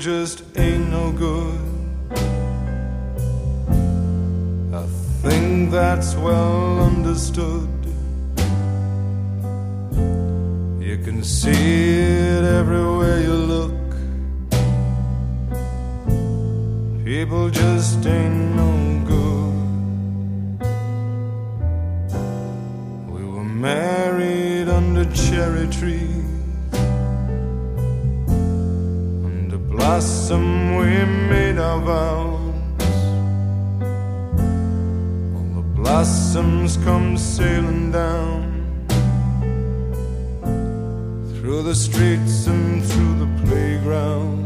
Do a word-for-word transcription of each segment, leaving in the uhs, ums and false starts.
just ain't no good. I think that's well understood. You can see it everywhere you look. People just ain't no good. We were married under cherry trees. Under blossom we made our vows. All the blossoms come sailing down through the streets and through the playground.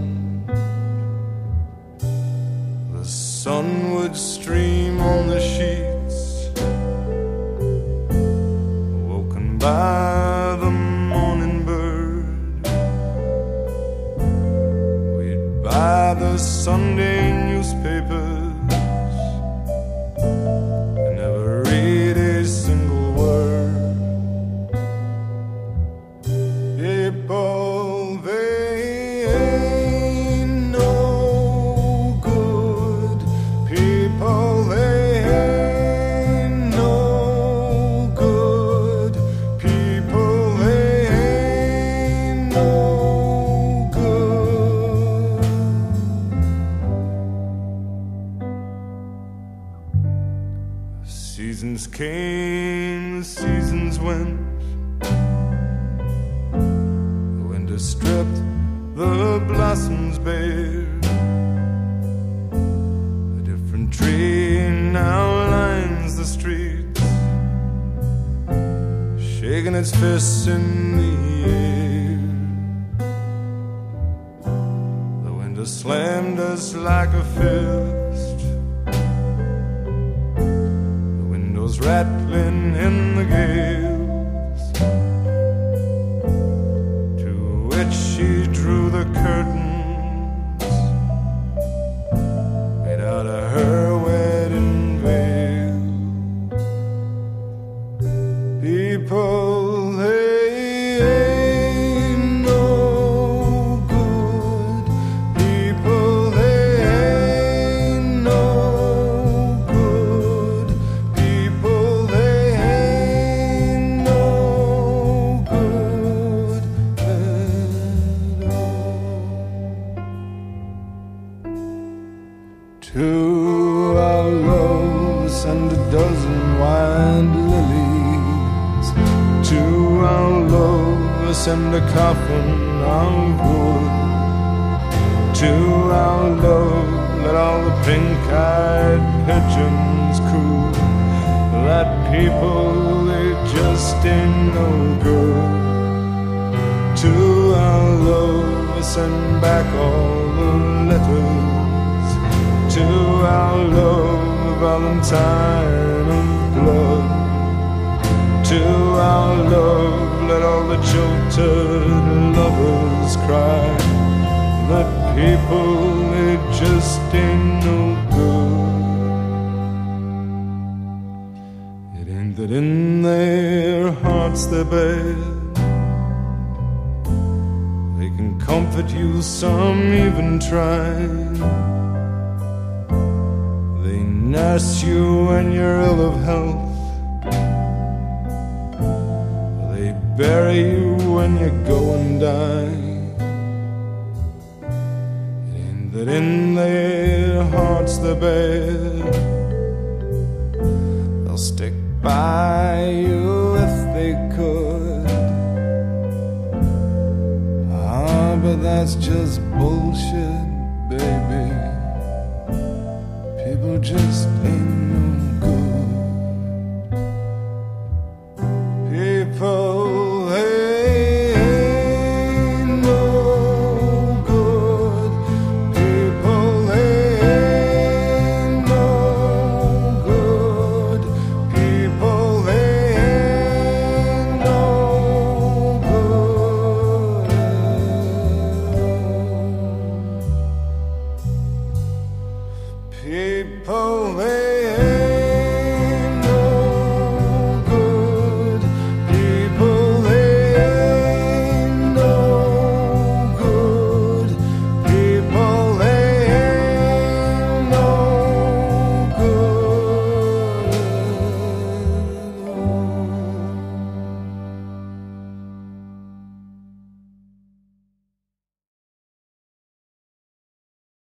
The sun would stream on the sheets, woken by the morning bird. We'd buy the Sunday newspapers and never read a single word. People, they ain't no good. People, they ain't no good. People, they ain't no good. Seasons came, seasons went. Stripped the blossoms bare. A different tree now lines the streets, shaking its fists in the air. The wind slammed us like a fist, the windows rattling in the gale. She drew the curtains made out of her wedding veil. People, they ain't no good. People, they ain't no good. People, they ain't no good. To our loves and a dozen wild lilies. To our loves and a coffin of wood. To our love, let all the pink-eyed pigeons coo. That people, they just ain't no good. To our love, send back all the letters. To our love, Valentine of blood. To our love, let all the jilted lovers cry. That people, they just ain't no good. It ain't that in their hearts they're bad. They can comfort you, some even try. Nurse you when you're ill of health. They bury you when you go and die. It ain't that in their hearts they're bad. They'll stick by you if they could. Ah, but that's just bullshit, baby. People just ain't